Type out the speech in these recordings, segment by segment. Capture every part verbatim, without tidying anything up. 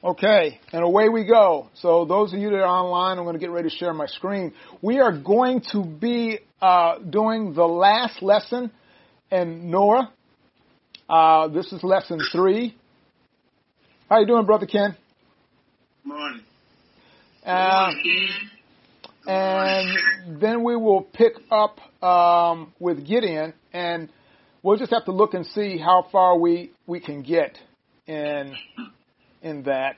Okay, and away we go. So those of you that are online, I'm going to get ready to share my screen. We are going to be uh, doing the last lesson in Noah. Uh, this is lesson three. How you doing, Brother Ken? Morning. Uh, and then we will pick up um, with Gideon, and we'll just have to look and see how far we, we can get in in that.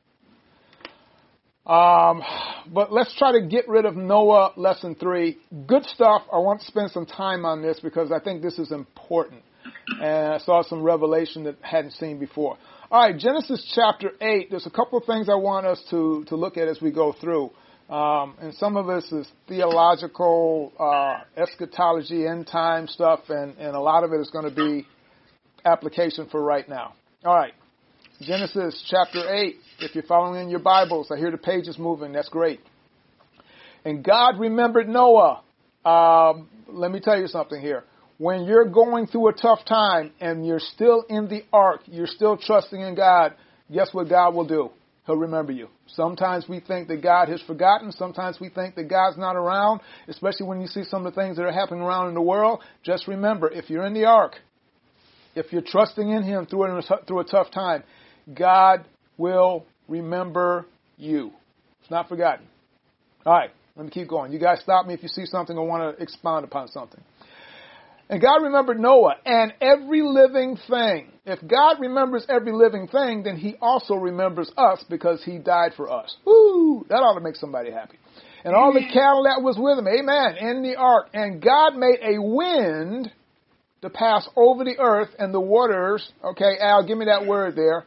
Um, but let's try to get rid of Noah lesson three. Good stuff. I want to spend some time on this because I think this is important. And I saw some revelation that I hadn't seen before. All right, Genesis chapter eight. There's a couple of things I want us to, to look at as we go through. Um, and some of this is theological, uh, eschatology, end time stuff, and, and a lot of it is going to be application for right now. All right. Genesis chapter eight, if you're following in your Bibles, I hear the pages moving. That's great. And God remembered Noah. Um, let me tell you something here. When you're going through a tough time and you're still in the ark, you're still trusting in God, guess what God will do? He'll remember you. Sometimes we think that God has forgotten. Sometimes we think that God's not around, especially when you see some of the things that are happening around in the world. Just remember, if you're in the ark, if you're trusting in Him through a, through a tough time, God will remember you. It's not forgotten. All right, let me keep going. You guys stop me if you see something or want to expound upon something. And God remembered Noah and every living thing. If God remembers every living thing, then He also remembers us because He died for us. Woo! That ought to make somebody happy. And all the cattle that was with Him, amen, in the ark. And God made a wind to pass over the earth, and the waters, okay, Al, give me that word there,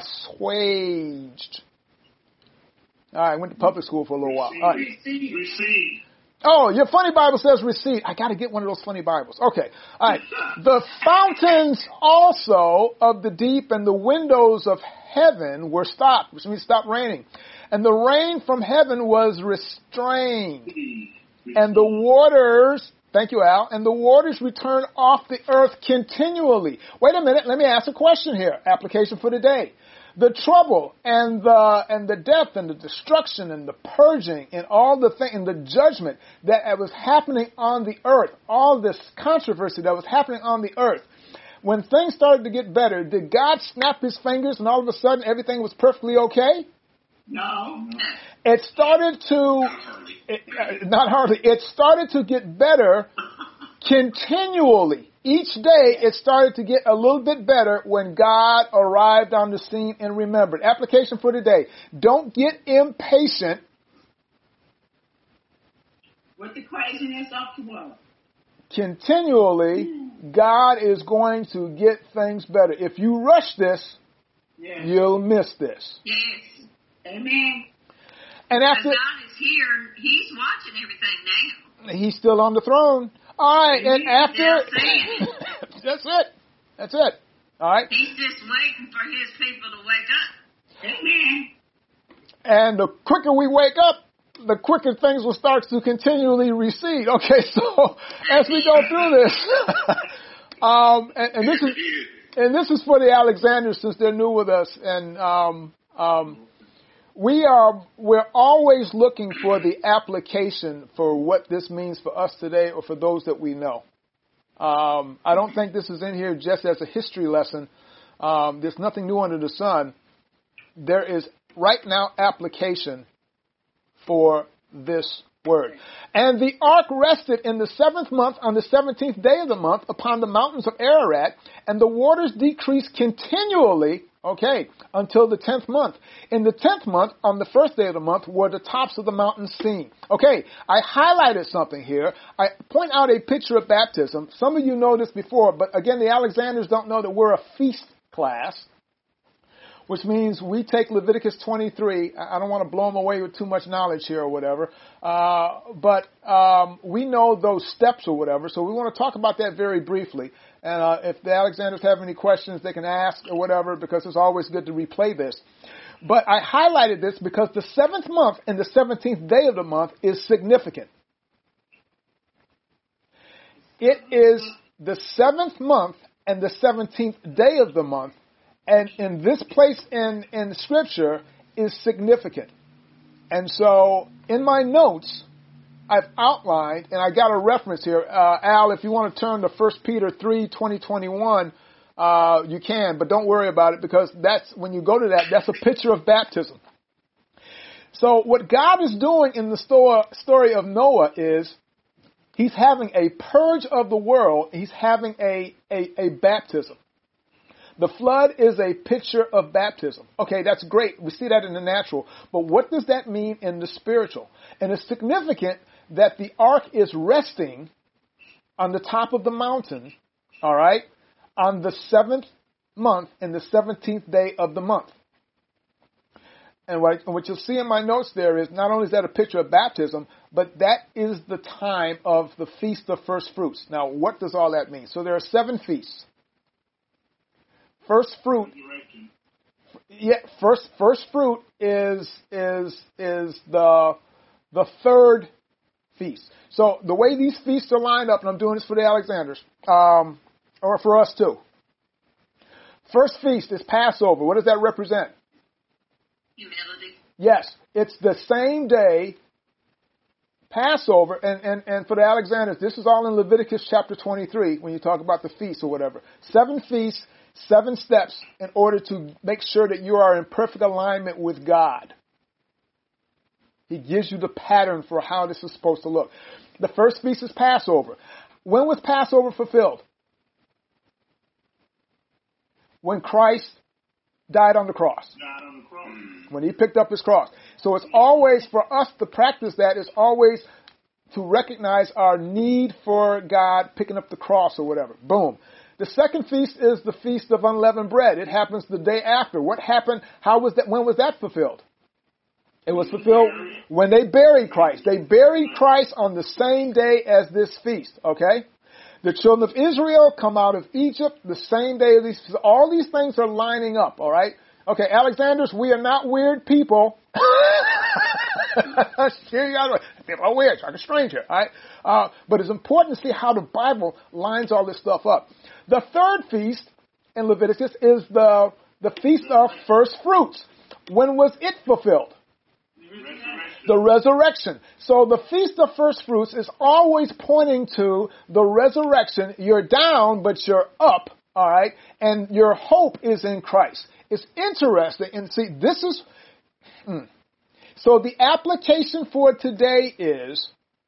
assuaged. All right, I went to public school for a little while. All right. Receive. Receive. Oh, your funny Bible says receive. I got to get one of those funny Bibles. Okay. All right. The fountains also of the deep and the windows of heaven were stopped, which means stopped raining. And the rain from heaven was restrained. And the waters, thank you, Al, and the waters returned off the earth continually. Wait a minute. Let me ask a question here. Application for today. The trouble and the and the death and the destruction and the purging and all the thing and the judgment that was happening on the earth, all this controversy that was happening on the earth, when things started to get better, did God snap His fingers and all of a sudden everything was perfectly okay? No. It started to, it, uh, not hardly, it started to get better continually. Each day it started to get a little bit better when God arrived on the scene and remembered. Application for today. Don't get impatient with the craziness of the world. Continually, God is going to get things better. If you rush this, Yes. you'll miss this. Yes. Amen. And Because after, God is here. He's watching everything now. He's still on the throne. All right, and after, They're saying that's it. That's it. All right. He's just waiting for His people to wake up. Amen. And the quicker we wake up, the quicker things will start to continually recede. Okay, so as we go through this, um, and, and this is and this is for the Alexanders since they're new with us, and um, um, we are we're always looking for the application for what this means for us today or for those that we know. Um, I don't think this is in here just as a history lesson. Um, there's nothing new under the sun. There is right now application for this word. And the ark rested in the seventh month on the seventeenth day of the month upon the mountains of Ararat, and the waters decreased continually, okay, until the tenth month. In the tenth month, on the first day of the month, were the tops of the mountains seen. Okay, I highlighted something here. I point out a picture of baptism. Some of you know this before, but again, the Alexanders don't know that we're a feast class, which means we take Leviticus twenty-three. I don't want to blow them away with too much knowledge here or whatever, uh, but um, we know those steps or whatever, so we want to talk about that very briefly. And uh, if the Alexanders have any questions, they can ask or whatever, because it's always good to replay this. But I highlighted this because the seventh month and the seventeenth day of the month is significant. It is the seventh month and the seventeenth day of the month, And in this place in, in Scripture is significant. And so in my notes, I've outlined, and I got a reference here. Uh, Al, if you want to turn to First Peter three, twenty, twenty-one, uh, you can, but don't worry about it because that's, when you go to that, that's a picture of baptism. So what God is doing in the sto- story of Noah is he's having a purge of the world. He's having a, a, a baptism. The flood is a picture of baptism. Okay, that's great. We see that in the natural. But what does that mean in the spiritual? And it's significant that the ark is resting on the top of the mountain, all right, on the seventh month and the seventeenth day of the month. And what, what you'll see in my notes there is not only is that a picture of baptism, but that is the time of the Feast of First Fruits. Now, what does all that mean? So there are seven feasts. First fruit, yeah, first first fruit is is is the the third feast. So the way these feasts are lined up, and I'm doing this for the Alexanders, um, or for us too. First feast is Passover. What does that represent? Humility. Yes, it's the same day, Passover, and, and, and for the Alexanders, this is all in Leviticus chapter twenty-three when you talk about the feasts or whatever. Seven feasts, seven steps in order to make sure that you are in perfect alignment with God. He gives you the pattern for how this is supposed to look. The first feast is Passover. When was Passover fulfilled? When Christ died on the cross. Died on the cross. When he picked up his cross. So it's always, for us to practice that, is always to recognize our need for God picking up the cross or whatever. Boom. The second feast is the Feast of Unleavened Bread. It happens the day after. What happened? How was that? When was that fulfilled? It was fulfilled when they buried Christ. They buried Christ on the same day as this feast. Okay? The children of Israel come out of Egypt the same day as these. All these things are lining up. All right? Okay, Alexanders, we are not weird people. People are weird. Like a stranger. All right? Uh, but it's important to see how the Bible lines all this stuff up. The third feast in Leviticus is the, the Feast of First Fruits. When was it fulfilled? Resurrection. The resurrection. So the Feast of First Fruits is always pointing to the resurrection. You're down, but you're up, all right? And your hope is in Christ. It's interesting. And see, this is... Hmm. So the application for today is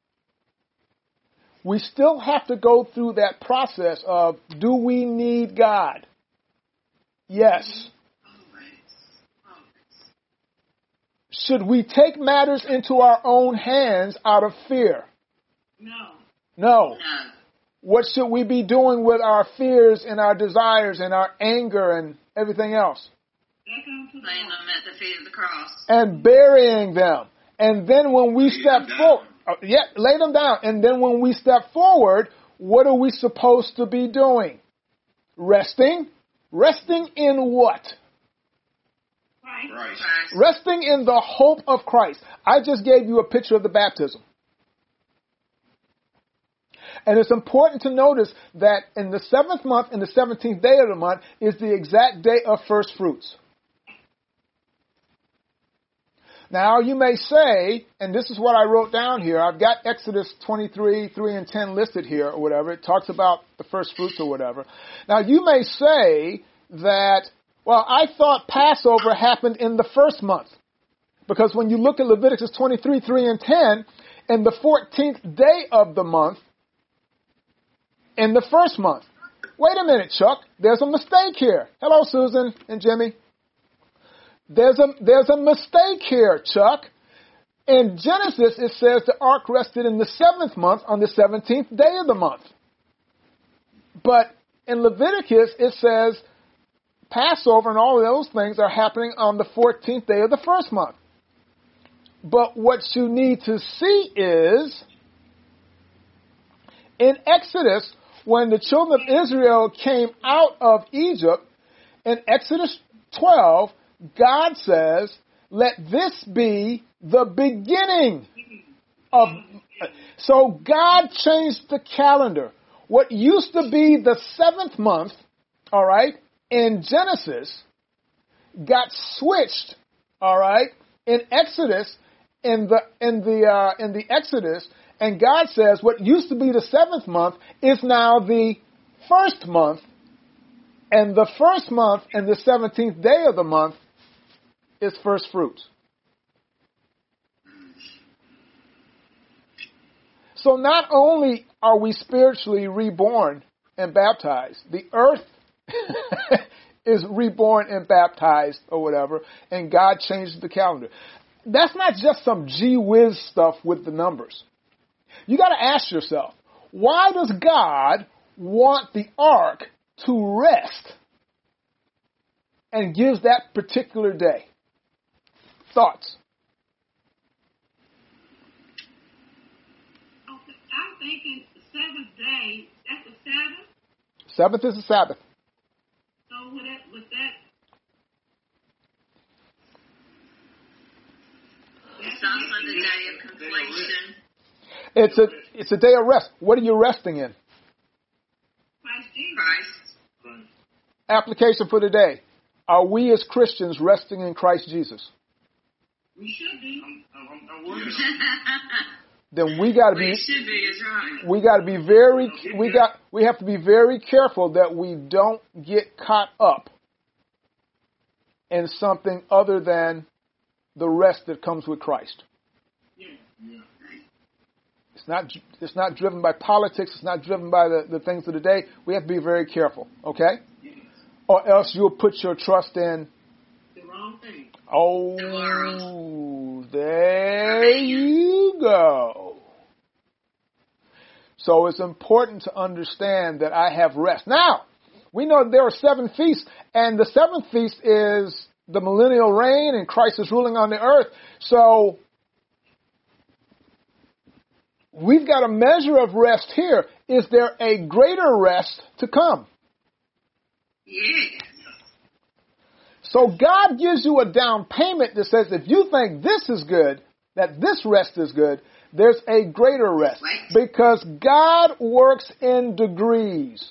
we still have to go through that process of, do we need God? Yes. Should we take matters into our own hands out of fear? No. No. No. What should we be doing with our fears and our desires and our anger and everything else? Take them to the Laying them at the feet of the cross. And burying them. And then when we step forward, yeah, lay them down. And then when we step forward, what are we supposed to be doing? Resting. Resting in what? Christ. Christ. Christ. Resting in the hope of Christ. I just gave you a picture of the baptism. And it's important to notice that in the seventh month and the seventeenth day of the month is the exact day of first fruits. Now you may say, and this is what I wrote down here, I've got Exodus twenty-three, three and ten listed here or whatever. It talks about the first fruits or whatever. Now you may say that, well, I thought Passover happened in the first month. Because when you look at Leviticus twenty-three, three and ten, in the fourteenth day of the month, in the first month. Wait a minute, Chuck. There's a mistake here. Hello, Susan and Jimmy. There's a, there's a mistake here, Chuck. In Genesis, it says the ark rested in the seventh month on the seventeenth day of the month. But in Leviticus, it says Passover and all of those things are happening on the fourteenth day of the first month. But what you need to see is, in Exodus, when the children of Israel came out of Egypt, in Exodus twelve, God says, let this be the beginning of... So God changed the calendar. What used to be the seventh month, all right, in Genesis, got switched, all right, in Exodus, in the in the uh, in the Exodus, and God says what used to be the seventh month is now the first month, and the first month and the seventeenth day of the month is first fruits. So not only are we spiritually reborn and baptized, the earth is reborn and baptized or whatever, and God changes the calendar. That's not just some gee whiz stuff with the numbers. You got to ask yourself, why does God want the ark to rest and gives that particular day? Thoughts? I'm thinking the seventh day, that's the Sabbath. Sabbath is the Sabbath. So with that, with that, It's also the day of completion. It's a it's a day of rest. What are you resting in? Christ Jesus. Christ. Right. Application for today. Are we as Christians resting in Christ Jesus? We should be. I'm, I'm, I'm working Then we got to We be should be, is right. we got to be very we got we have to be very careful that we don't get caught up in something other than the rest that comes with Christ. Yeah. Yeah. It's not it's not driven by politics. It's not driven by the, the things of the day. We have to be very careful, okay? Yes. Or else you'll put your trust in. The wrong thing. Oh, there you go. So it's important to understand that I have rest. Now, we know there are seven feasts, and the seventh feast is the millennial reign, and Christ is ruling on the earth. So we've got a measure of rest here. Is there a greater rest to come? Yes. So God gives you a down payment that says if you think this is good, that this rest is good, there's a greater rest. Right. Because God works in degrees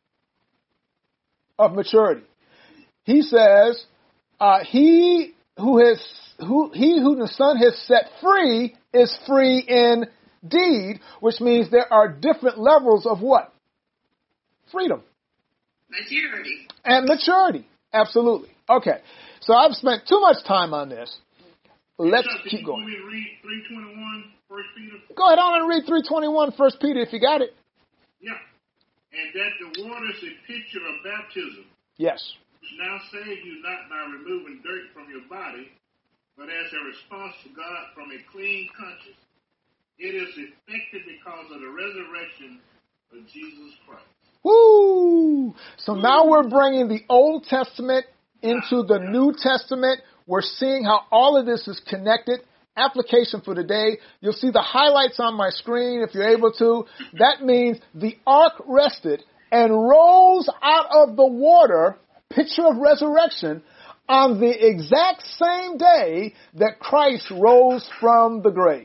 of maturity. He says, uh, he who has who he who the Son has set free is free indeed, which means there are different levels of what? Freedom. Maturity. And maturity. Absolutely. Okay. So I've spent too much time on this. Let's Chuck, keep you going. want me to read three twenty-one, First Peter? Go ahead on and read three twenty-one, First Peter, if you got it. Yeah. And that the water is a picture of baptism, Yes. which now save you not by removing dirt from your body, but as a response to God from a clean conscience. It is effective because of the resurrection of Jesus Christ. Woo! So now we're bringing the Old Testament into the New Testament. We're seeing how all of this is connected. Application for today. You'll see the highlights on my screen if you're able to. That means the ark rested and rose out of the water, picture of resurrection, on the exact same day that Christ rose from the grave.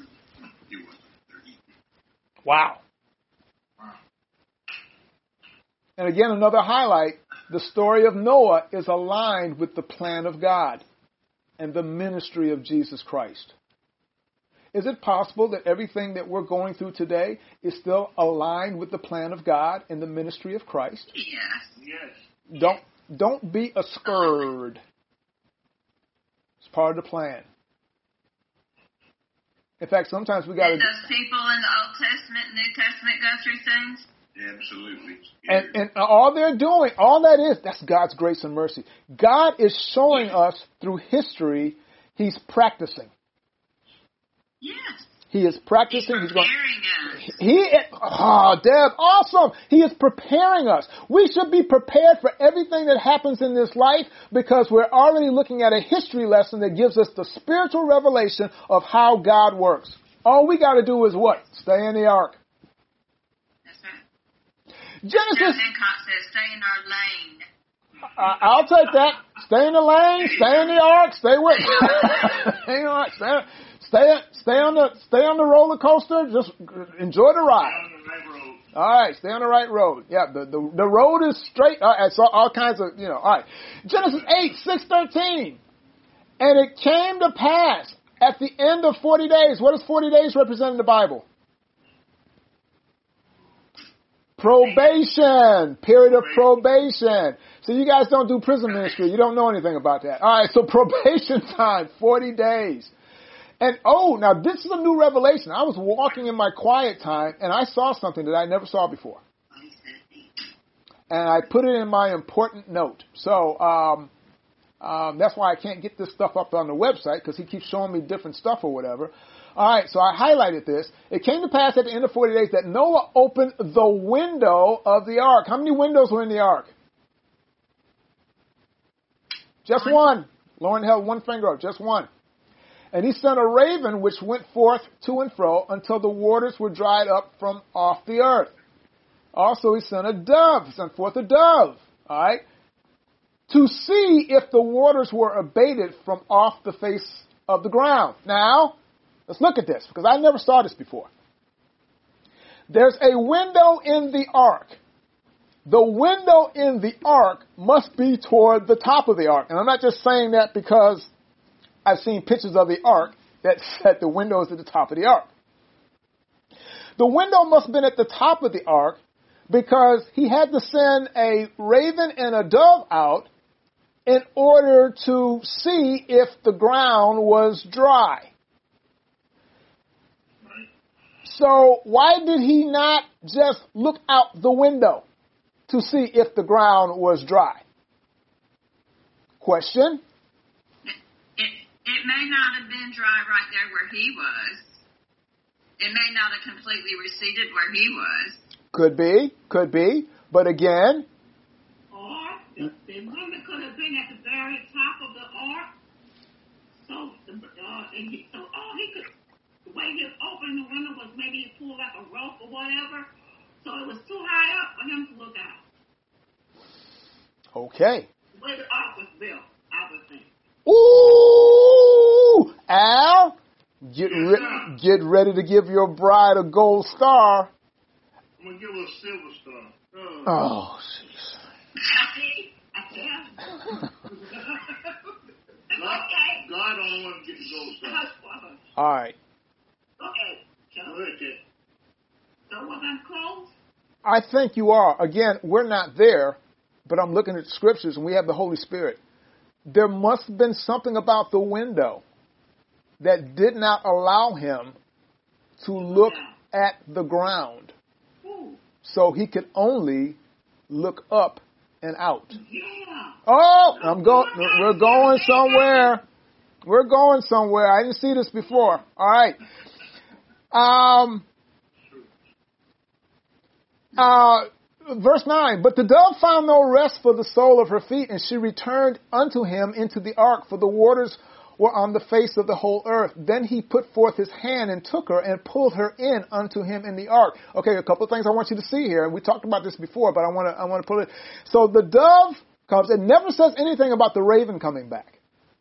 Wow. And again, another highlight, the story of Noah is aligned with the plan of God and the ministry of Jesus Christ. Is it possible that everything that we're going through today is still aligned with the plan of God and the ministry of Christ? Yes. Yes. Don't don't be a scourge. It's part of the plan. In fact, sometimes we got Did to. those people in the Old Testament and New Testament go through things? Absolutely. And, and all they're doing, all that is, that's God's grace and mercy. God is showing us through history, He's practicing. Yes. He is practicing. He's He's going. preparing us. He, oh, Deb, awesome. He is preparing us. We should be prepared for everything that happens in this life because we're already looking at a history lesson that gives us the spiritual revelation of how God works. All we got to do is what? Stay in the ark. That's right. Genesis. John Hancock says, stay in our lane. I, I'll take that. Stay in the lane. Stay in the ark. Stay with. stay, on, stay, stay, stay on the stay on the roller coaster. Just enjoy the ride. On the right road. All right, stay on the right road. Yeah, the, the, the road is straight. All right, so all kinds of, you know, all right. Genesis eight, six, thirteen. And it came to pass at the end of forty days. What does forty days represent in the Bible? Probation. Period of probation. So you guys don't do prison ministry. You don't know anything about that. All right, so probation time, forty days. And, oh, now this is a new revelation. I was walking in my quiet time, and I saw something that I never saw before. And I put it in my important note. So um, um, that's why I can't get this stuff up on the website, because he keeps showing me different stuff or whatever. All right, so I highlighted this. It came to pass at the end of forty days that Noah opened the window of the ark. How many windows were in the ark? Just one. Lauren held one finger up, just one. And he sent a raven which went forth to and fro until the waters were dried up from off the earth. Also he sent a dove, he sent forth a dove, all right, to see if the waters were abated from off the face of the ground. Now, let's look at this, because I never saw this before. There's a window in the ark. The window in the ark must be toward the top of the ark. And I'm not just saying that because I've seen pictures of the ark that said the window is at the top of the ark. The window must have been at the top of the ark because he had to send a raven and a dove out in order to see if the ground was dry. So why did he not just look out the window to see if the ground was dry? Question? It, it may not have been dry right there where he was. It may not have completely receded where he was. Could be, could be. But again, Or the, the woman could have been at the very top of the ark. So, the, uh, and he, so all he could, the way he opened the window was maybe he pulled like a rope or whatever. So it was too high up for him to look out. okay. The way the ark was built, I would think. Ooh, Al, get re- get ready to give your bride a gold star. I'm going to give her a silver star. Oh. Oh, jeez. See? I said. God, Okay. God don't want to get the gold star. Hush, brother. All right. Okay, Go Joe. ahead, Ted. So was I close? I think you are. Again, we're not there, but I'm looking at the scriptures and we have the Holy Spirit. There must have been something about the window that did not allow him to look at the ground. Ooh. So he could only look up and out. Yeah. Oh, I'm going. We're going somewhere. We're going somewhere. I didn't see this before. All right. Um. Uh. Verse nine. But the dove found no rest for the sole of her feet, and she returned unto him into the ark, for the waters were on the face of the whole earth. Then he put forth his hand and took her and pulled her in unto him in the ark. Okay, a couple of things I want you to see here, and we talked about this before, but I want to I want to put it. So the dove comes. It never says anything about the raven coming back.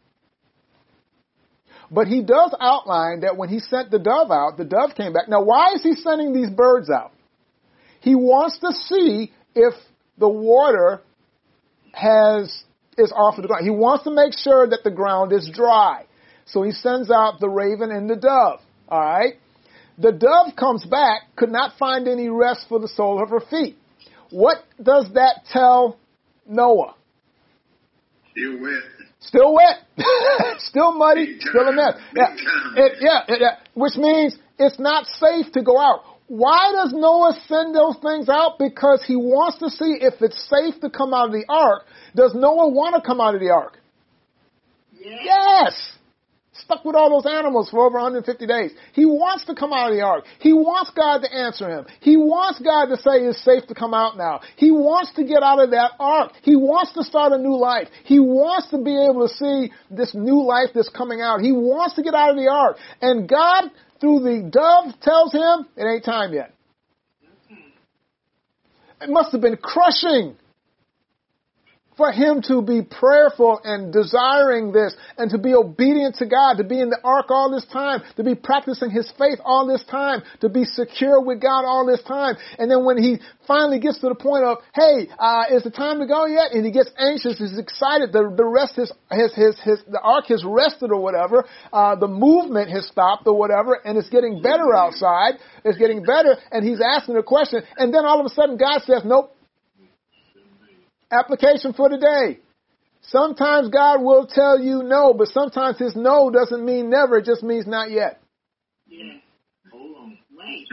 But he does outline that when he sent the dove out, the dove came back. Now, why is he sending these birds out? He wants to see if the water has is off of the ground. He wants to make sure that the ground is dry. So he sends out the raven and the dove. All right? The dove comes back, could not find any rest for the sole of her feet. What does that tell Noah? Still wet. Still wet. Still muddy. Still a mess. Yeah. It, yeah, it, yeah. Which means it's not safe to go out. Why does Noah send those things out? Because he wants to see if it's safe to come out of the ark. Does Noah want to come out of the ark? Yes. Yes. Stuck with all those animals for over one hundred fifty days. He wants to come out of the ark. He wants God to answer him. He wants God to say it's safe to come out now. He wants to get out of that ark. He wants to start a new life. He wants to be able to see this new life that's coming out. He wants to get out of the ark. And God, through the dove, tells him it ain't time yet. It must have been crushing for him to be prayerful and desiring this and to be obedient to God, to be in the ark all this time, to be practicing his faith all this time, to be secure with God all this time. And then when he finally gets to the point of, hey, uh, is the time to go yet? And he gets anxious, he's excited, the, the rest, his, his, his, his, the ark has rested or whatever, uh, the movement has stopped or whatever, and it's getting better outside, it's getting better, and he's asking a question, and then all of a sudden God says, nope. Application for today. Sometimes God will tell you no, but sometimes his no doesn't mean never. It just means not yet. Yeah. Hold on. Wait.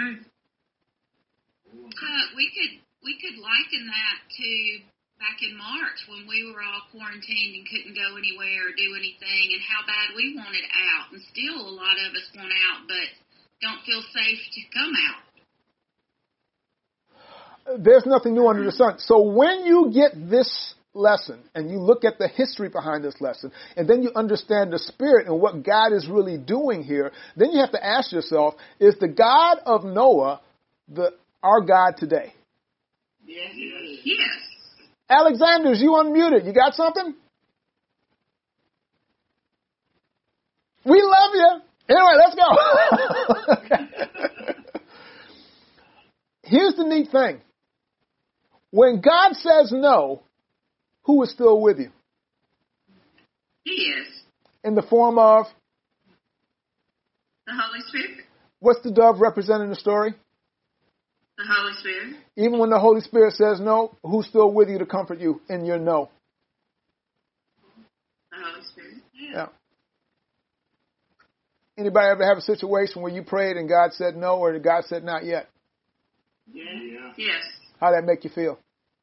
Uh, we could we could liken that to back in March when we were all quarantined and couldn't go anywhere or do anything, and how bad we wanted out. And still a lot of us want out, but don't feel safe to come out. There's nothing new under the sun. So when you get this lesson and you look at the history behind this lesson, and then you understand the spirit and what God is really doing here, then you have to ask yourself, is the God of Noah the our God today? Yes. Yes. Alexander's, you unmuted. You got something? We love you. Anyway, let's go. Okay. Here's the neat thing. When God says no, who is still with you? He is. In the form of? The Holy Spirit. What's the dove representing the story? The Holy Spirit. Even when the Holy Spirit says no, who's still with you to comfort you in your no? The Holy Spirit. Yeah. yeah. Anybody ever have a situation where you prayed and God said no, or God said not yet? Yeah. Yes. How'd that make you feel?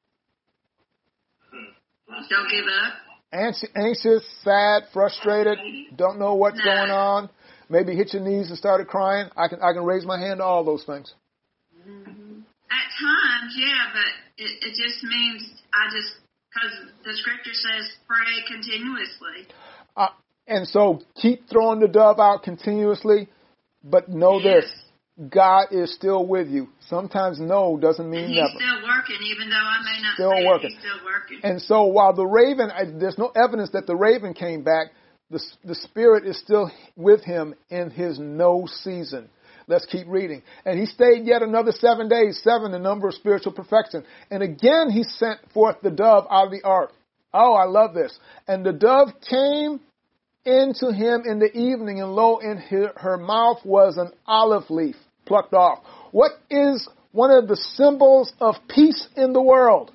Don't give up. Anx- anxious, sad, frustrated, don't know what's No. going on. Maybe hit your knees and started crying. I can I can raise my hand to all those things. Mm-hmm. At times, yeah, but it, it just means I just, because the scripture says pray continuously. Uh, and so keep throwing the dove out continuously, but know Yes. this. God is still with you. Sometimes no doesn't mean And he's never. still working, even though I may not Still say working. it, he's still working. And so while the raven, I, there's no evidence that the raven came back, the, the Spirit is still with him in his no season. Let's keep reading. And he stayed yet another seven days, seven, the number of spiritual perfection. And again he sent forth the dove out of the ark. Oh, I love this. And the dove came into him in the evening, and lo, in her, her mouth was an olive leaf plucked off. What is one of the symbols of peace in the world?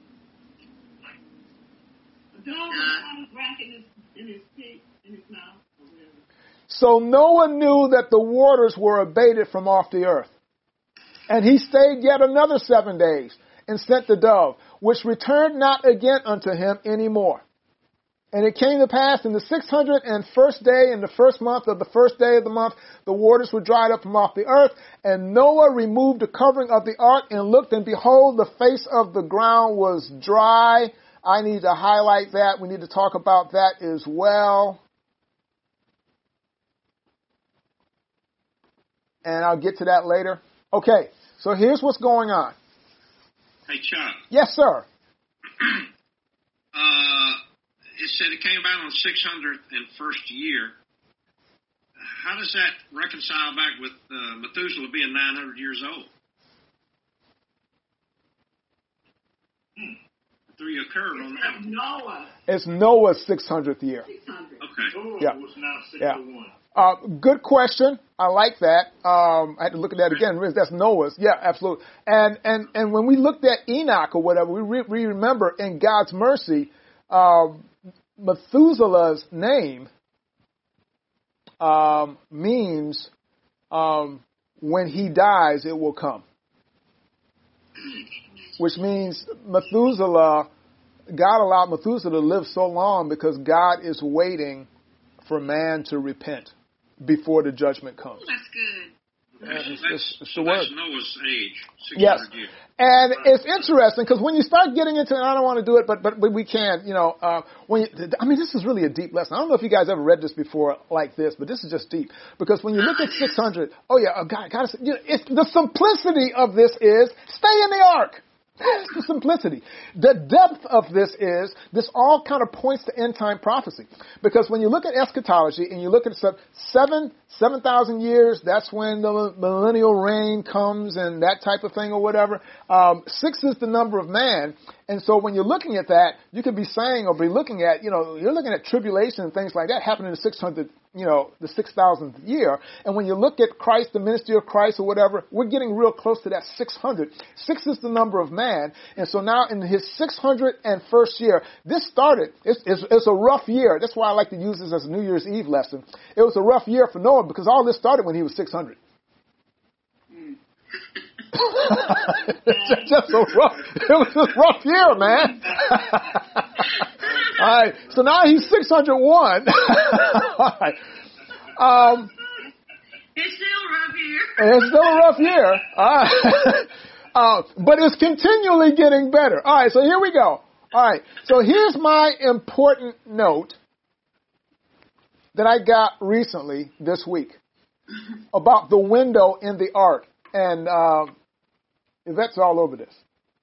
The dog was in his, in his teeth, in his mouth. So Noah knew that the waters were abated from off the earth. And he stayed yet another seven days and sent the dove, which returned not again unto him any more. And it came to pass in the six hundred and first day, in the first month of the first day of the month, the waters were dried up from off the earth. And Noah removed the covering of the ark and looked, and behold, the face of the ground was dry. I need to highlight that. We need to talk about that as well. And I'll get to that later. Okay, so here's what's going on. Hey, Chuck. Yes, sir. uh, it said it came about on the six hundred first year. How does that reconcile back with uh, Methuselah being nine hundred years old? Hmm. The three occurred on that. Noah. It's Noah's six hundredth year. six hundred. Okay. Noah Yeah. was now six Yeah. oh one. Uh, good question. I like that. Um, I had to look at that again. That's Noah's. Yeah, absolutely. And and and when we looked at Enoch or whatever, we, re- we remember in God's mercy, um, Methuselah's name um, means um, when he dies, it will come. Which means Methuselah, God allowed Methuselah to live so long because God is waiting for man to repent before the judgment comes. Oh, that's good. Yeah, it's, that's, it's, it's so the word. that's Noah's age, six hundred Yes. years. And it's interesting because when you start getting into, and I don't want to do it, but but we can, you know, uh, when you, I mean, this is really a deep lesson. I don't know if you guys ever read this before like this, but this is just deep because when you look at six hundred, oh yeah, uh, God, God, you know, it's, the simplicity of this is stay in the ark. It's the simplicity. The depth of this is, this all kind of points to end time prophecy. Because when you look at eschatology and you look at seven, seven thousand years, that's when the millennial reign comes and that type of thing or whatever. Um, six is the number of man. And so when you're looking at that, you could be saying or be looking at, you know, you're looking at tribulation and things like that happening in the six hundred, you know, the six thousandth year. And when you look at Christ, the ministry of Christ or whatever, we're getting real close to that six hundred. Six is the number of man. And so now in his six hundred first year, this started, it's, it's, it's a rough year. That's why I like to use this as a New Year's Eve lesson. It was a rough year for Noah because all this started when he was six hundred. It's just a rough, it was a rough year, man. All right, so now he's six hundred one. All right. Um, it's still a rough year. It's still a rough year. All right. uh, but it's continually getting better. All right, so here we go. All right, so here's my important note that I got recently this week about the window in the ark. And uh, Yvette's all over this.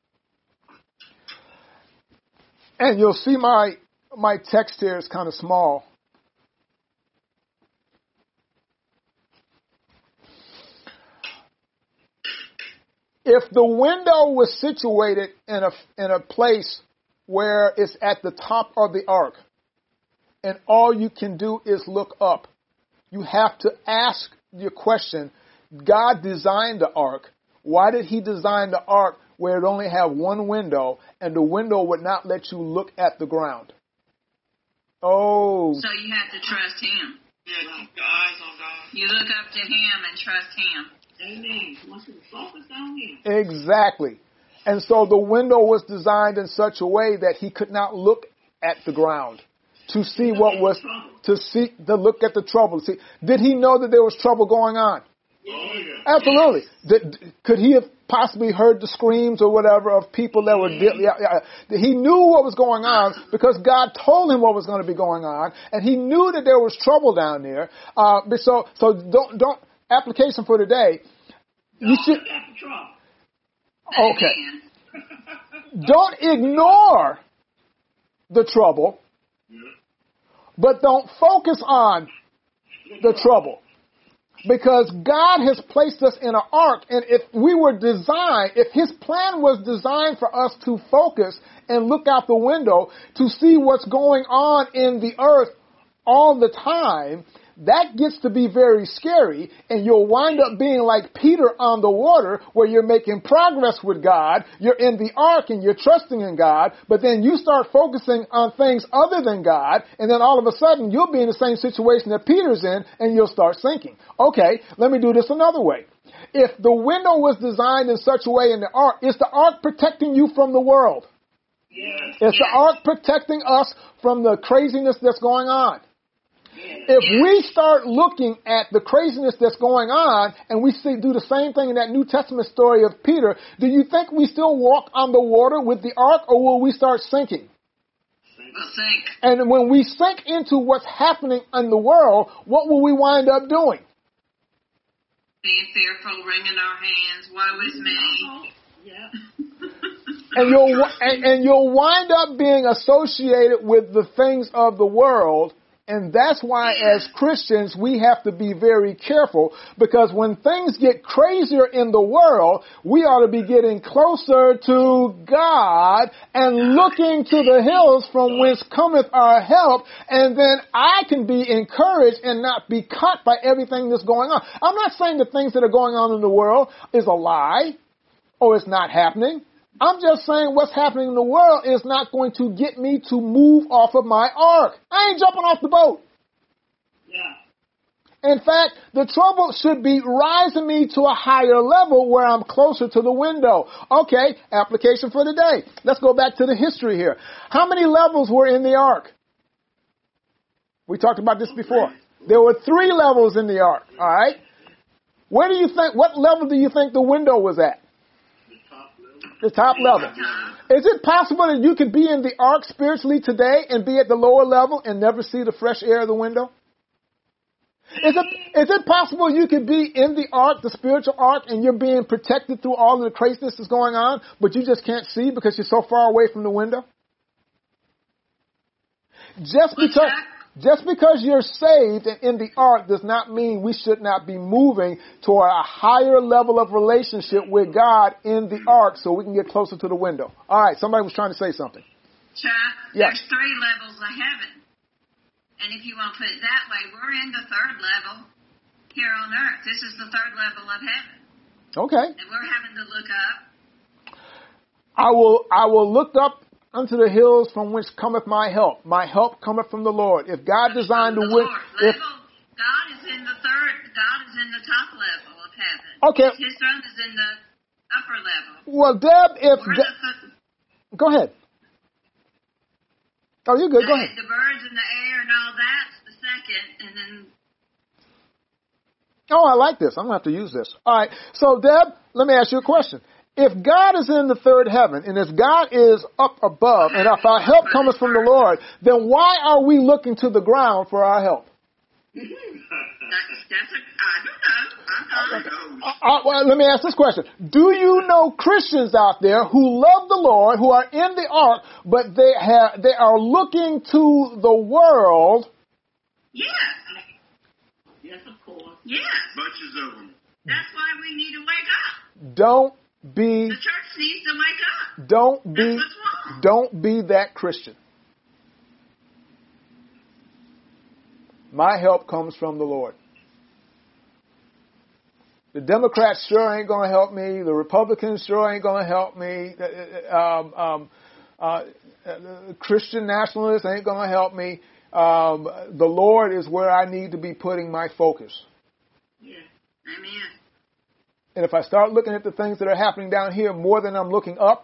And you'll see my my text here is kind of small. If the window was situated in a in a place where it's at the top of the ark, and all you can do is look up, you have to ask your question. God designed the ark. Why did he design the ark where it only had one window and the window would not let you look at the ground? Oh. So you have to trust him. Yeah, keep your eyes on God. You look up to him and trust him. Amen. You want to focus on him. Exactly. And so the window was designed in such a way that he could not look at the ground to see what was, to see, to look at the trouble. See, did he know that there was trouble going on? Oh, yeah. Absolutely. Did, could he have possibly heard the screams or whatever of people that were... De- yeah, yeah. He knew what was going on because God told him what was going to be going on, and he knew that there was trouble down there. Uh, so, so don't, don't. Application for today. You should. Okay. Don't ignore the trouble, but don't focus on the trouble. Because God has placed us in an ark, and if we were designed, if his plan was designed for us to focus and look out the window to see what's going on in the earth all the time, that gets to be very scary, and you'll wind up being like Peter on the water, where you're making progress with God, you're in the ark and you're trusting in God, but then you start focusing on things other than God, and then all of a sudden you'll be in the same situation that Peter's in, and you'll start sinking. Okay, let me do this another way. If the window was designed in such a way in the ark, is the ark protecting you from the world? Yes. Is the ark protecting us from the craziness that's going on? If we start looking at the craziness that's going on and we see, do the same thing in that New Testament story of Peter, do you think we still walk on the water with the ark, or will we start sinking? We'll sink. And when we sink into what's happening in the world, what will we wind up doing? Being fearful, wringing our hands, woe is me. Yeah. And you'll, and, and you'll wind up being associated with the things of the world. And that's why as Christians, we have to be very careful, because when things get crazier in the world, we ought to be getting closer to God and looking to the hills from whence cometh our help. And then I can be encouraged and not be caught by everything that's going on. I'm not saying the things that are going on in the world is a lie or it's not happening. I'm just saying what's happening in the world is not going to get me to move off of my ark. I ain't jumping off the boat. Yeah. In fact, the trouble should be rising me to a higher level where I'm closer to the window. Okay, application for today. Let's go back to the history here. How many levels were in the ark? We talked about this before. There were three levels in the ark, all right? Where do you think, what level do you think the window was at? The top level. Is it possible that you could be in the ark spiritually today and be at the lower level and never see the fresh air of the window? Is it is it possible you could be in the ark, the spiritual ark, and you're being protected through all of the craziness that's going on, but you just can't see because you're so far away from the window? Just because just because you're saved and in the ark does not mean we should not be moving toward a higher level of relationship with God in the ark so we can get closer to the window. All right, somebody was trying to say something. Chuck, Yes. there's three levels of heaven. And if you want to put it that way, we're in the third level here on earth. This is the third level of heaven. Okay. And we're having to look up. I will I will look up unto the hills from which cometh my help. My help cometh from the Lord. If God designed the the wind, Lord. if Level, God is in the third, God is in the top level of heaven. Okay. His throne is in the upper level. well, Deb, if We're De- the, th- go ahead. Oh, you're good. Go the, ahead. the birds in the air and all that's the second, and then Oh, I like this. I'm going to have to use this. All right. So, Deb, let me ask you a question. If God is in the third heaven, and if God is up above, and if our help comes from the Lord, then why are we looking to the ground for our help? that's, that's a, I don't know. I'm not. Uh, uh, well, let me ask this question. Do you know Christians out there who love the Lord, who are in the ark, but they have they are looking to the world? Yeah. Yes, of course. Yeah. Bunches of them. That's why we need to wake up. Don't be The church needs to wake up. don't be That's what's wrong. don't be that Christian. My help comes from the Lord. The Democrats sure ain't going to help me. The Republicans sure ain't going to help me. Um, um, uh, Christian nationalists ain't going to help me. Um, the Lord is where I need to be putting my focus. Yeah. Amen. And if I start looking at the things that are happening down here more than I'm looking up.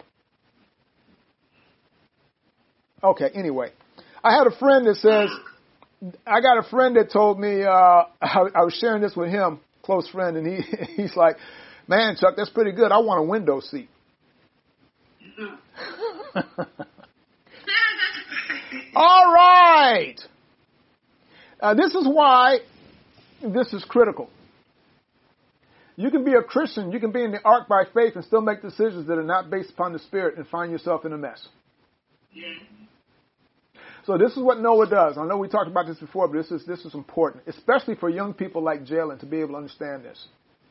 Okay, anyway. I had a friend that says, I got a friend that told me, uh, I, I was sharing this with him, close friend, and he he's like, man, Chuck, that's pretty good. I want a window seat. All right. Uh, this is why this is critical. You can be a Christian, you can be in the ark by faith and still make decisions that are not based upon the Spirit and find yourself in a mess. Yeah. So this is what Noah does. I know we talked about this before, but this is this is important, especially for young people like Jalen to be able to understand this.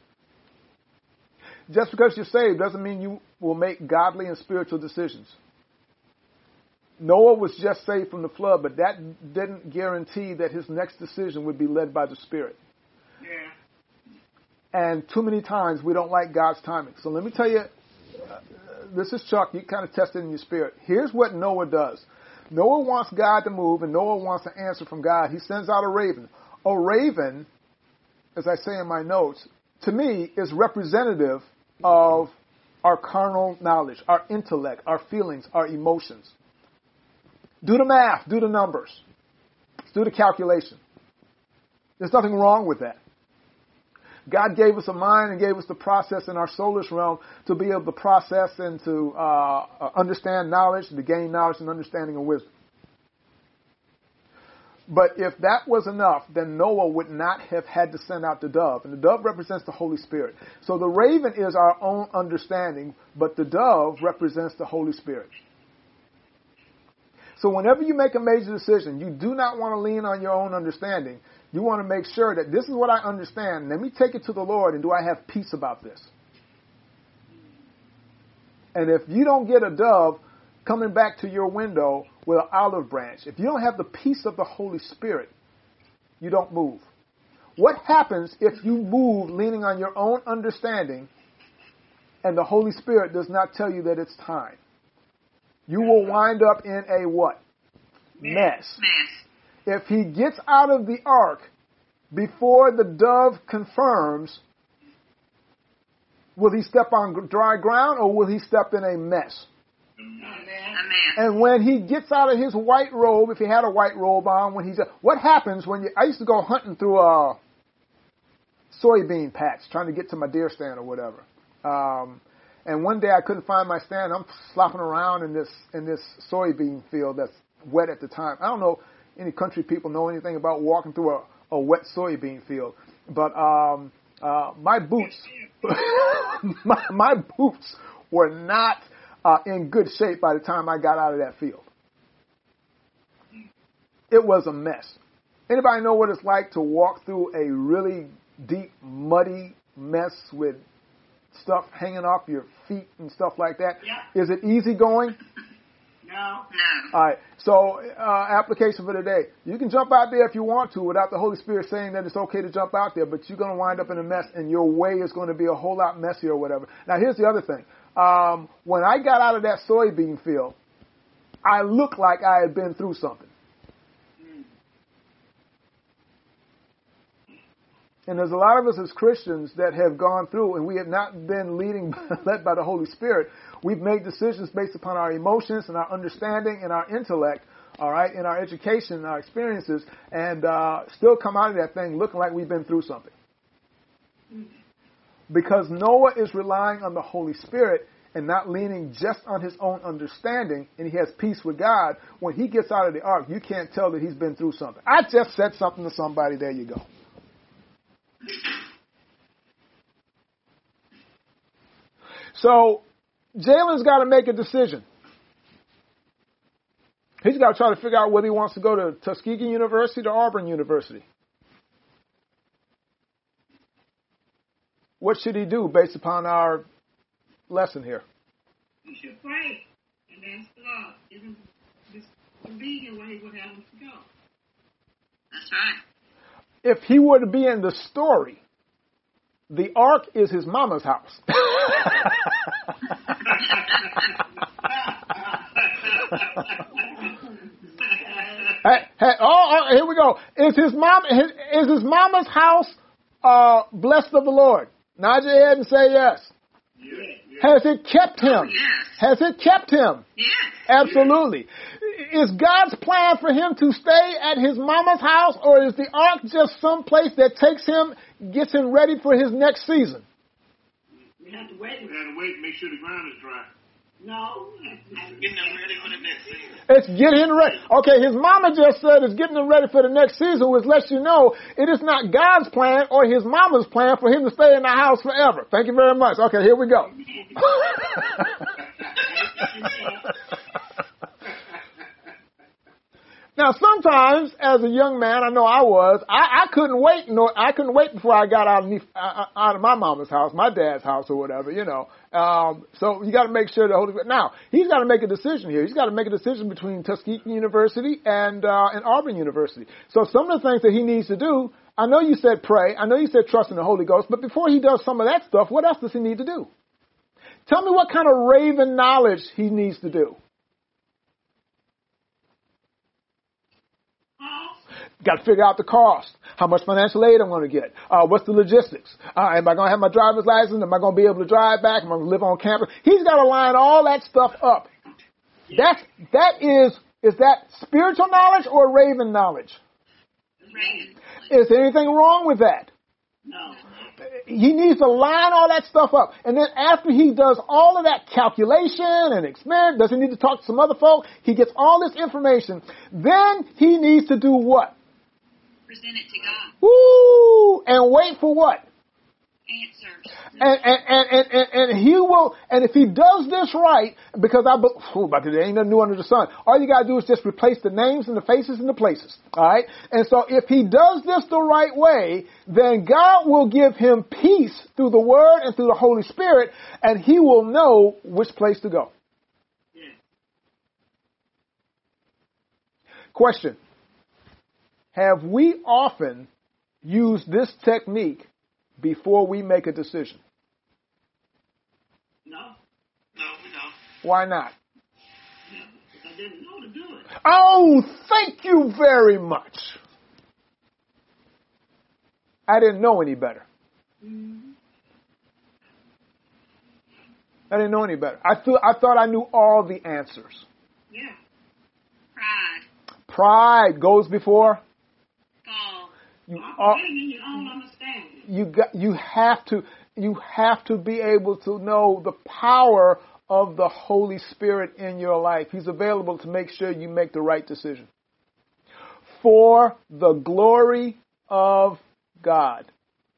Just because you're saved doesn't mean you will make godly and spiritual decisions. Noah was just saved from the flood, but that didn't guarantee that his next decision would be led by the Spirit. Yeah. And too many times we don't like God's timing. So let me tell you, uh, this is Chuck. You kind of test it in your spirit. Here's what Noah does. Noah wants God to move, and Noah wants an answer from God. He sends out a raven. A raven, as I say in my notes, to me is representative of our carnal knowledge, our intellect, our feelings, our emotions. Do the math. Do the numbers. Do the calculation. There's nothing wrong with that. God gave us a mind and gave us the process in our soulish realm to be able to process and to uh, understand knowledge, to gain knowledge and understanding and wisdom. But if that was enough, then Noah would not have had to send out the dove. And the dove represents the Holy Spirit. So the raven is our own understanding, but the dove represents the Holy Spirit. So whenever you make a major decision, you do not want to lean on your own understanding. You want to make sure that this is what I understand. Let me take it to the Lord, and do I have peace about this? And if you don't get a dove coming back to your window with an olive branch, if you don't have the peace of the Holy Spirit, you don't move. What happens if you move leaning on your own understanding and the Holy Spirit does not tell you that it's time? You will wind up in a what? Mess. Mess. If he gets out of the ark before the dove confirms, will he step on dry ground or will he step in a mess? A mess. And when he gets out of his white robe, if he had a white robe on, when he's what happens when you? I used to go hunting through a soybean patch trying to get to my deer stand or whatever. Um, and one day I couldn't find my stand. I'm slopping around in this in this soybean field that's wet at the time. I don't know any country people know anything about walking through a, a wet soybean field. But um, uh, my boots, my, my boots were not uh, in good shape by the time I got out of that field. It was a mess. Anybody know what it's like to walk through a really deep, muddy mess with stuff hanging off your feet and stuff like that? Yep. Is it easy going? No. No. All right. So, uh, application for today. You can jump out there if you want to without the Holy Spirit saying that it's okay to jump out there, but you're going to wind up in a mess and your way is going to be a whole lot messier or whatever. Now, here's the other thing. Um, when I got out of that soybean field, I looked like I had been through something. And there's a lot of us as Christians that have gone through and we have not been leading, led by the Holy Spirit. We've made decisions based upon our emotions and our understanding and our intellect, all right, and our education and our experiences, and uh, still come out of that thing looking like we've been through something. Because Noah is relying on the Holy Spirit and not leaning just on his own understanding, and he has peace with God. When he gets out of the ark, you can't tell that he's been through something. I just said something to somebody. There you go. So, Jalen's got to make a decision. He's got to try to figure out whether he wants to go to Tuskegee University or Auburn University. What should he do based upon our lesson here? You should pray and ask God. Give him this convenient way he would have him to go. That's right. If he were to be in the story, the ark is his mama's house. hey, hey, oh, oh, here we go. Is his mom? His, is his mama's house uh, blessed of the Lord? Nod your head and say yes. Yes. Has it kept him? Oh, yes. Has it kept him? Yes. Absolutely. Is God's plan for him to stay at his mama's house, or is the ark just some place that takes him, gets him ready for his next season? We have to wait. We had to wait and make sure the ground is dry. No. Getting them ready for the next season. It's getting ready. Okay, his mama just said it's getting him ready for the next season, which lets you know it is not God's plan or his mama's plan for him to stay in the house forever. Thank you very much. Okay, here we go. Now, sometimes, as a young man, I know I was, I, I couldn't wait. No, I couldn't wait before I got out of, uh, out of my mama's house, my dad's house, or whatever, you know. Um, so you got to make sure the Holy Spirit. Now, he's got to make a decision here. He's got to make a decision between Tuskegee University and uh, and Auburn University. So some of the things that he needs to do, I know you said pray. I know you said trust in the Holy Ghost. But before he does some of that stuff, what else does he need to do? Tell me what kind of raven knowledge he needs to do. Got to figure out the cost. How much financial aid I'm going to get. Uh, what's the logistics? Uh, am I going to have my driver's license? Am I going to be able to drive back? Am I going to live on campus? He's got to line all that stuff up. That's, that is, is that spiritual knowledge or raven knowledge? Raven. Is there anything wrong with that? No. He needs to line all that stuff up. And then after he does all of that calculation and experiment, does he need to talk to some other folk? He gets all this information. Then he needs to do what? Present it to God. Woo! And wait for what? Answers. And, and, and, and, and, and he will, and if he does this right, because I, oh, but there ain't nothing new under the sun. All you gotta do is just replace the names and the faces and the places. Alright? And so if he does this the right way, then God will give him peace through the Word and through the Holy Spirit, and he will know which place to go. Yeah. Question. Have we often used this technique before we make a decision? No. No, we don't. Why not? Yeah, because I didn't know to do it. Oh, thank you very much. I didn't know any better. Mm-hmm. I didn't know any better. I thought I thought I knew all the answers. Yeah. Pride. Pride goes before. Fall. You are, Operating in your own understanding. you got you have to you have to be able to know the power of the Holy Spirit in your life. He's available to make sure you make the right decision for the glory of God.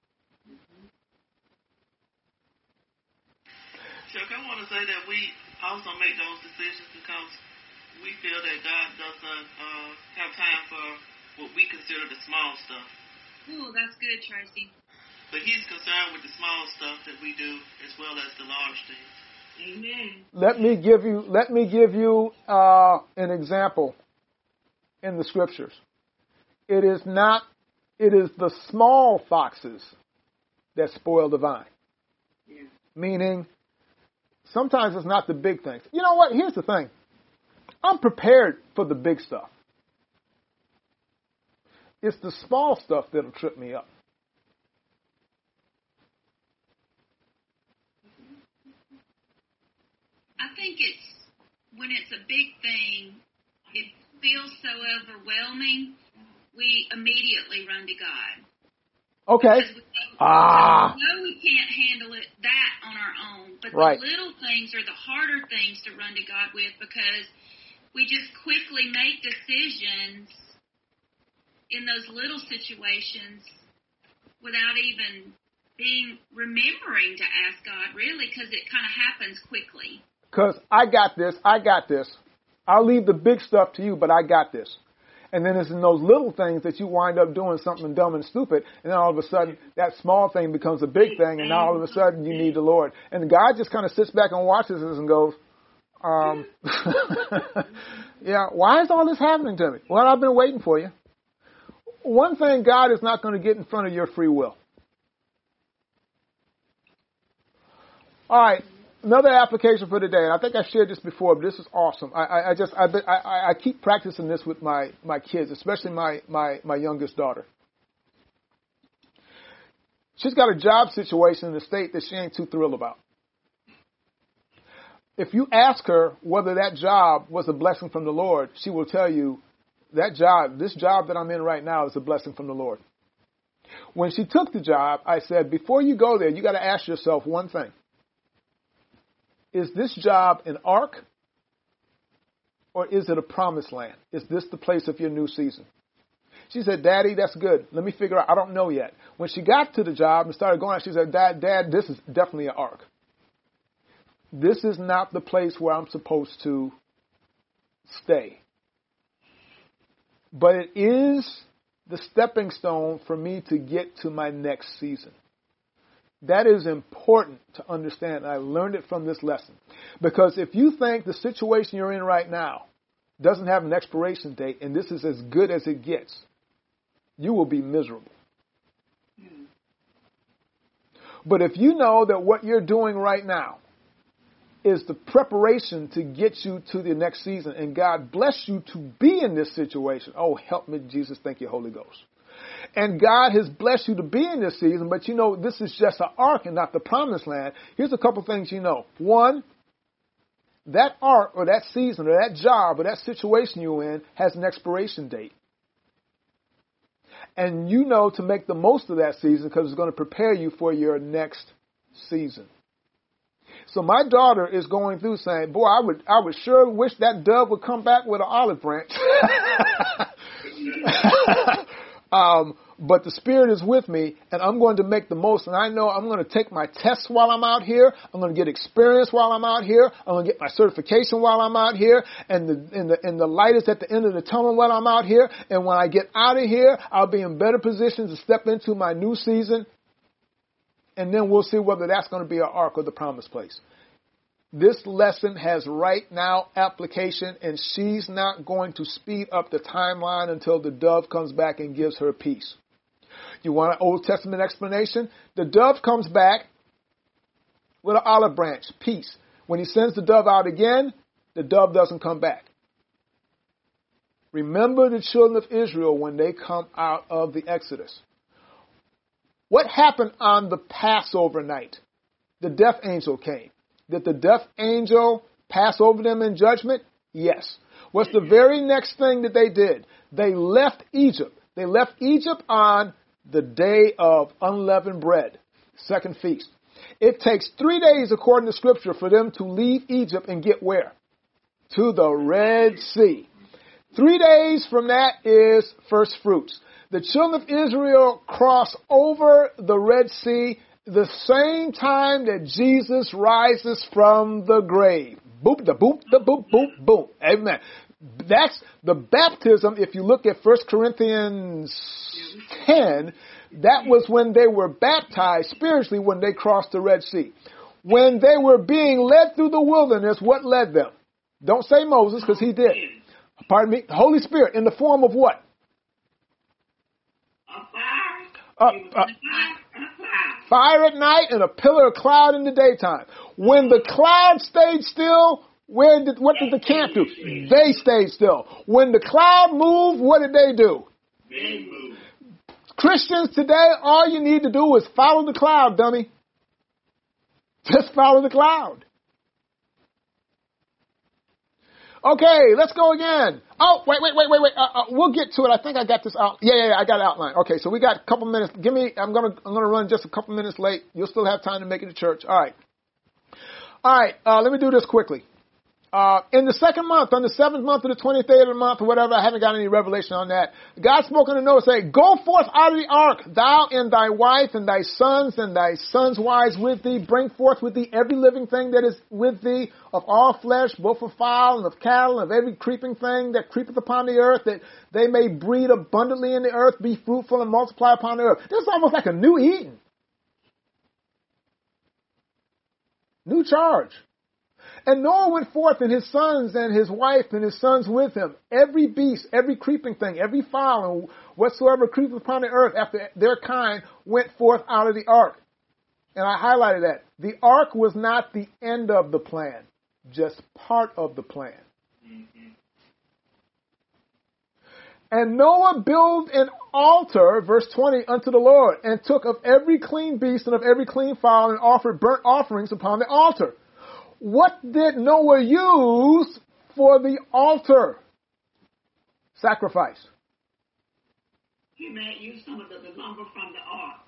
Chuck, I want to say that we also make those decisions because we feel that God doesn't uh, have time for what we consider the small stuff. Ooh, that's good, Tracy. But he's concerned with the small stuff that we do as well as the large things. Amen. Let me give you, let me give you uh, an example in the scriptures. It is not, it is the small foxes that spoil the vine. Yeah. Meaning, sometimes it's not the big things. You know what? Here's the thing. I'm prepared for the big stuff. It's the small stuff that'll trip me up. I think it's when it's a big thing, it feels so overwhelming, we immediately run to God. Okay. Because we know, Ah. we know we can't handle it that on our own, but Right. the little things are the harder things to run to God with because we just quickly make decisions in those little situations without even being remembering to ask God, really, because it kind of happens quickly. Because I got this, I got this. I'll leave the big stuff to you, but I got this. And then it's in those little things that you wind up doing something dumb and stupid, and then all of a sudden that small thing becomes a big thing, and now all of a sudden you need the Lord. And God just kind of sits back and watches this and goes, um, yeah, why is all this happening to me? Well, I've been waiting for you. One thing, God is not going to get in front of your free will. All right. Another application for today, and I think I shared this before, but this is awesome. I, I, I just I, I, I keep practicing this with my, my kids, especially my, my, my youngest daughter. She's got a job situation in the state that she ain't too thrilled about. If you ask her whether that job was a blessing from the Lord, she will tell you that job, this job that I'm in right now is a blessing from the Lord. When she took the job, I said, before you go there, you got to ask yourself one thing. Is this job an ark or is it a promised land? Is this the place of your new season? She said, Daddy, that's good. Let me figure out. I don't know yet. When she got to the job and started going, she said, Dad, Dad, this is definitely an ark. This is not the place where I'm supposed to stay. But it is the stepping stone for me to get to my next season. That is important to understand. I learned it from this lesson. Because if you think the situation you're in right now doesn't have an expiration date and this is as good as it gets, you will be miserable. Mm. But if you know that what you're doing right now is the preparation to get you to the next season and God bless you to be in this situation, oh, help me, Jesus, thank you, Holy Ghost. And God has blessed you to be in this season, but you know this is just an ark and not the promised land. Here's a couple things you know. One, that ark or that season or that job or that situation you're in has an expiration date. And you know to make the most of that season because it's going to prepare you for your next season. So my daughter is going through saying, boy, I would I would sure wish that dove would come back with an olive branch. Um, but the Spirit is with me, and I'm going to make the most. And I know I'm going to take my tests while I'm out here. I'm going to get experience while I'm out here. I'm going to get my certification while I'm out here. And the, and the, and the light is at the end of the tunnel while I'm out here. And when I get out of here, I'll be in better position to step into my new season. And then we'll see whether that's going to be an ark or the promised place. This lesson has right now application, and she's not going to speed up the timeline until the dove comes back and gives her peace. You want an Old Testament explanation? The dove comes back with an olive branch, peace. When he sends the dove out again, the dove doesn't come back. Remember the children of Israel when they come out of the Exodus. What happened on the Passover night? The death angel came. Did the death angel pass over them in judgment? Yes. What's the very next thing that they did? They left Egypt. They left Egypt on the day of unleavened bread, second feast. It takes three days, according to Scripture, for them to leave Egypt and get where? To the Red Sea. Three days from that is first fruits. The children of Israel cross over the Red Sea the same time that Jesus rises from the grave. Boop, da boop, da boop, boop, boom. Amen. That's the baptism. If you look at First Corinthians ten, that was when they were baptized spiritually when they crossed the Red Sea. When they were being led through the wilderness, what led them? Don't say Moses, because he did. Pardon me. The Holy Spirit in the form of what? A fire. Uh, uh, fire at night and a pillar of cloud in the daytime. When the cloud stayed still, where did what did the camp do? They stayed still. When the cloud moved, what did they do? They moved. Christians today, all you need to do is follow the cloud, dummy. Just follow the cloud. Okay, let's go again. Oh, wait, wait, wait, wait, wait. Uh, uh, we'll get to it. I think I got this out. Yeah, yeah, yeah, I got it outlined. Okay, so we got a couple minutes. Give me. I'm gonna. I'm gonna run just a couple minutes late. You'll still have time to make it to church. All right. All right. Uh, let me do this quickly. Uh, in the second month, on the seventh month of the twentieth day of the month, or whatever, I haven't got any revelation on that. God spoke unto Noah, say, go forth out of the ark, thou and thy wife and thy sons and thy sons' wives with thee. Bring forth with thee every living thing that is with thee, of all flesh, both of fowl and of cattle, and of every creeping thing that creepeth upon the earth, that they may breed abundantly in the earth, be fruitful and multiply upon the earth. This is almost like a new Eden. New charge. And Noah went forth, and his sons and his wife and his sons with him. Every beast, every creeping thing, every fowl, and whatsoever creepeth upon the earth after their kind went forth out of the ark. And I highlighted that. The ark was not the end of the plan, just part of the plan. Mm-hmm. And Noah built an altar, verse twenty, unto the Lord, and took of every clean beast and of every clean fowl and offered burnt offerings upon the altar. What did Noah use for the altar sacrifice? He may use some of the, the lumber from the ark.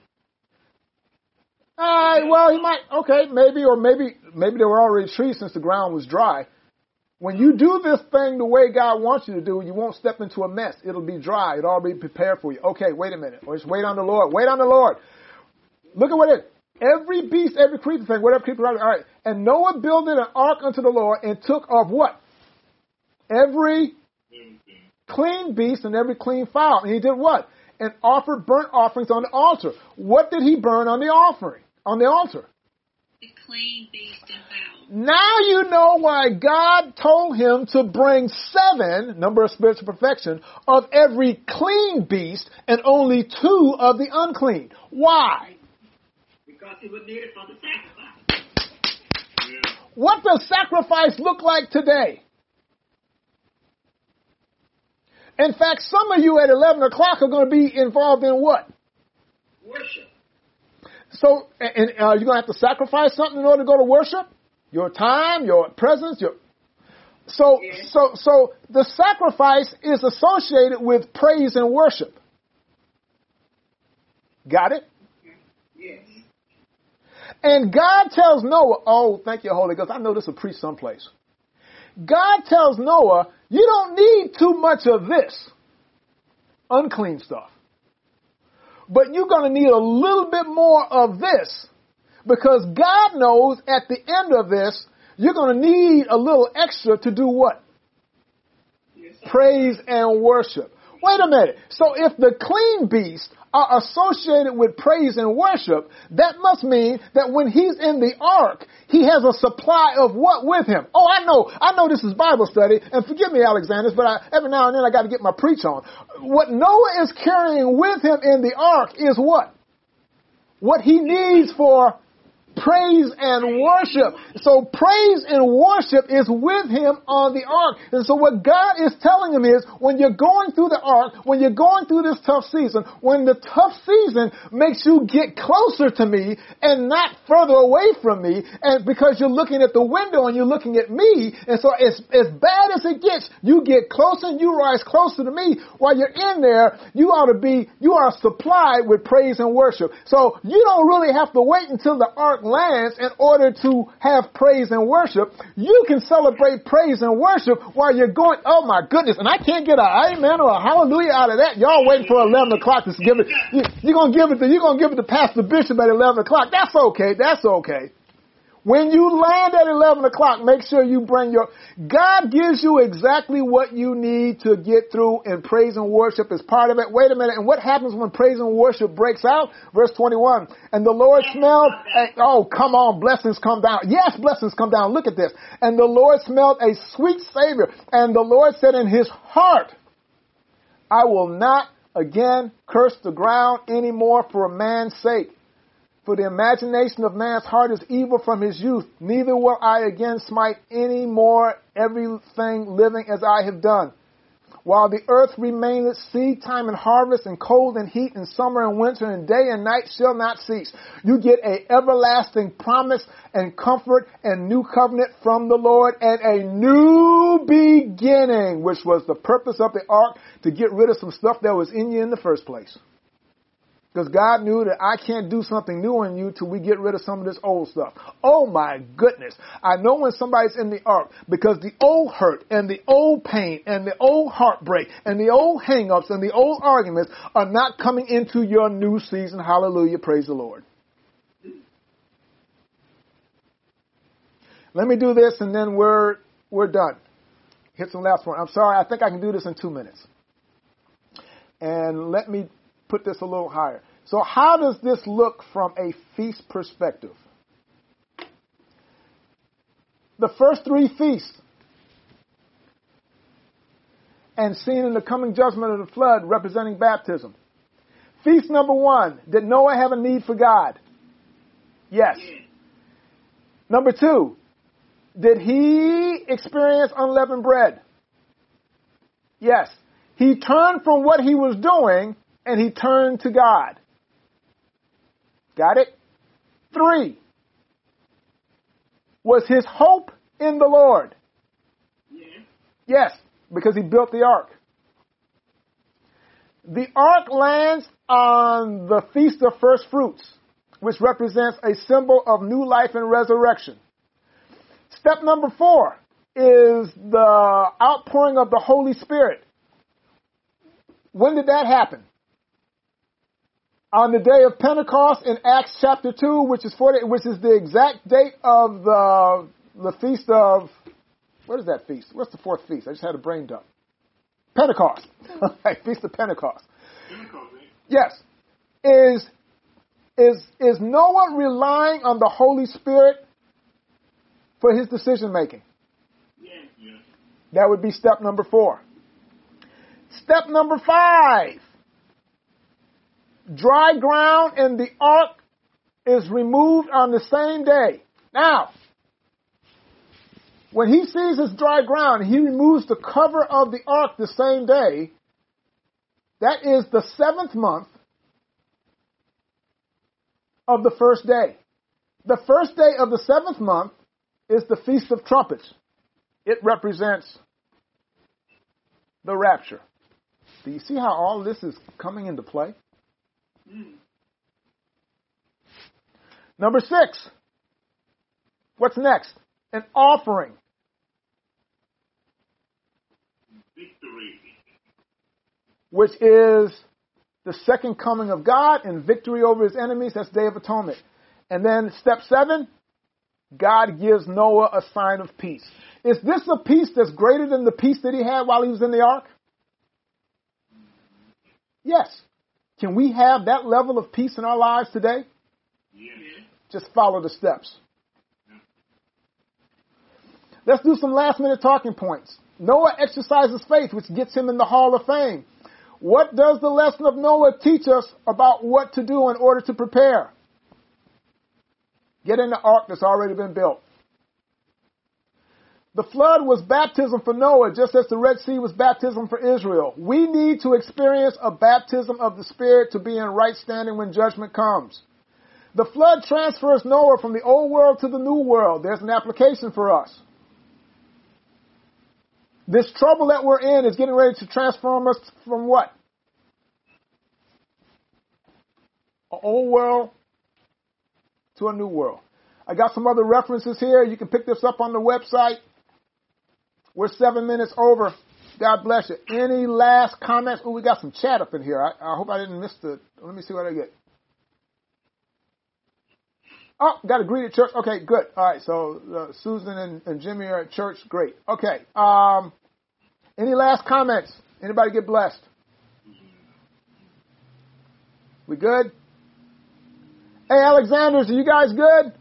Uh, well, he might, okay, maybe, or maybe, maybe there were already trees since the ground was dry. When you do this thing the way God wants you to do, you won't step into a mess. It'll be dry. It'll all be prepared for you. Okay, wait a minute. Or just wait on the Lord. Wait on the Lord. Look at what it is. Every beast, every creeping thing, whatever creeping, all right. And Noah builded an ark unto the Lord and took of what? Every clean beast and every clean fowl. And he did what? And offered burnt offerings on the altar. What did he burn on the offering? On the altar? The clean beast and fowl. Now you know why God told him to bring seven, number of spiritual perfection, of every clean beast and only two of the unclean. Why? Because he would need it for the sacrifice. Yeah. What does sacrifice look like today? In fact, some of you at eleven o'clock are going to be involved in what? Worship. So, and uh, you're going to have to sacrifice something in order to go to worship? Your time, your presence, your... So, yeah. so, so the sacrifice is associated with praise and worship. Got it? Yes. And God tells Noah, oh, thank you, Holy Ghost. I know this will preach someplace. God tells Noah, you don't need too much of this unclean stuff. But you're going to need a little bit more of this, because God knows at the end of this, you're going to need a little extra to do what? Yes, praise and worship. Wait a minute. So if the clean beasts are associated with praise and worship, that must mean that when he's in the ark, he has a supply of what with him? Oh, I know. I know this is Bible study, and forgive me, Alexander, but I, every now and then I got to get my preach on. What Noah is carrying with him in the ark is what? What he needs for praise and worship. So praise and worship is with him on the ark. And so what God is telling him is, when you're going through the ark, when you're going through this tough season, when the tough season makes you get closer to me and not further away from me, and because you're looking at the window and you're looking at me, and so as, as bad as it gets, you get closer and you rise closer to me. While you're in there, you ought to be, you are supplied with praise and worship. So you don't really have to wait until the ark ark lands in order to have praise and worship, you can celebrate praise and worship while you're going, oh my goodness, and I can't get a amen or a hallelujah out of that. Y'all waiting for eleven o'clock to give it. You, you're going to give it to, you're going to give it to Pastor Bishop at eleven o'clock. That's okay. That's okay. When you land at eleven o'clock, make sure you bring your, God gives you exactly what you need to get through, and praise and worship is part of it. Wait a minute. And what happens when praise and worship breaks out? Verse twenty-one. And the Lord smelled, a, oh, come on, blessings come down. Yes, blessings come down. Look at this. And the Lord smelled a sweet savor. And the Lord said in his heart, I will not again curse the ground anymore for a man's sake. For the imagination of man's heart is evil from his youth. Neither will I again smite any more everything living as I have done. While the earth remaineth, seed time and harvest, and cold and heat, and summer and winter, and day and night shall not cease. You get a everlasting promise and comfort and new covenant from the Lord, and a new beginning, which was the purpose of the ark, to get rid of some stuff that was in you in the first place. Because God knew that I can't do something new in you till we get rid of some of this old stuff. Oh my goodness. I know when somebody's in the ark, because the old hurt and the old pain and the old heartbreak and the old hang-ups and the old arguments are not coming into your new season. Hallelujah. Praise the Lord. Let me do this and then we're, we're done. Hit some last point. I'm sorry. I think I can do this in two minutes. And let me put this a little higher. So how does this look from a feast perspective? The first three feasts and seen in the coming judgment of the flood representing baptism. Feast number one, did Noah have a need for God? Yes. Number two, did he experience unleavened bread? Yes. He turned from what he was doing and he turned to God. Got it? Three. Was his hope in the Lord? Yes. Yes, because he built the ark. The ark lands on the Feast of First Fruits, which represents a symbol of new life and resurrection. Step number four is the outpouring of the Holy Spirit. When did that happen? On the day of Pentecost in Acts chapter two, which is forty, which is the exact date of the the feast of, what is that feast? What's the fourth feast? I just had a brain dump. Pentecost. Feast of Pentecost. Pentecost, eh? Yes. Is is is Noah relying on the Holy Spirit for his decision making? Yes. Yes. That would be step number four. Step number five. Dry ground in the ark is removed on the same day. Now, when he sees this dry ground, he removes the cover of the ark the same day. That is the seventh month of the first day. The first day of the seventh month is the Feast of Trumpets. It represents the rapture. Do you see how all this is coming into play? Mm. Number six. What's next? An offering. Victory. Which is the second coming of God and victory over his enemies. That's Day of Atonement. And then step seven, God gives Noah a sign of peace. Is this a peace that's greater than the peace that he had while he was in the ark? Yes. Can we have that level of peace in our lives today? Yes. Just follow the steps. Let's do some last minute talking points. Noah exercises faith, which gets him in the Hall of Fame. What does the lesson of Noah teach us about what to do in order to prepare? Get in the ark that's already been built. The flood was baptism for Noah, just as the Red Sea was baptism for Israel. We need to experience a baptism of the Spirit to be in right standing when judgment comes. The flood transfers Noah from the old world to the new world. There's an application for us. This trouble that we're in is getting ready to transform us from what? An old world to a new world. I got some other references here. You can pick this up on the website. We're seven minutes over. God bless you. Any last comments? Oh, we got some chat up in here. I, I hope I didn't miss the, let me see what I get. Oh, got a greet at church. Okay, good. All right, so uh, Susan and, and Jimmy are at church. Great. Okay. Um, any last comments? Anybody get blessed? We good? Hey, Alexanders, are you guys good?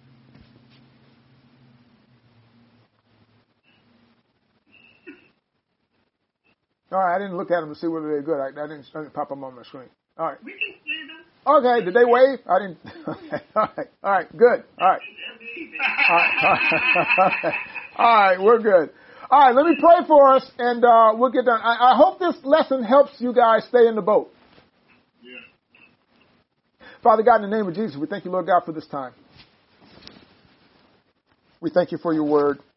All right, I didn't look at them to see whether they're good. I, I, didn't, I didn't pop them on my screen. All right. We can see them. Okay, did they wave? I didn't. Okay, all right, all right, good. All right. All right, all right, all right, we're good. All right, let me pray for us, and uh, we'll get done. I, I hope this lesson helps you guys stay in the boat. Yeah. Father God, in the name of Jesus, we thank you, Lord God, for this time. We thank you for your word.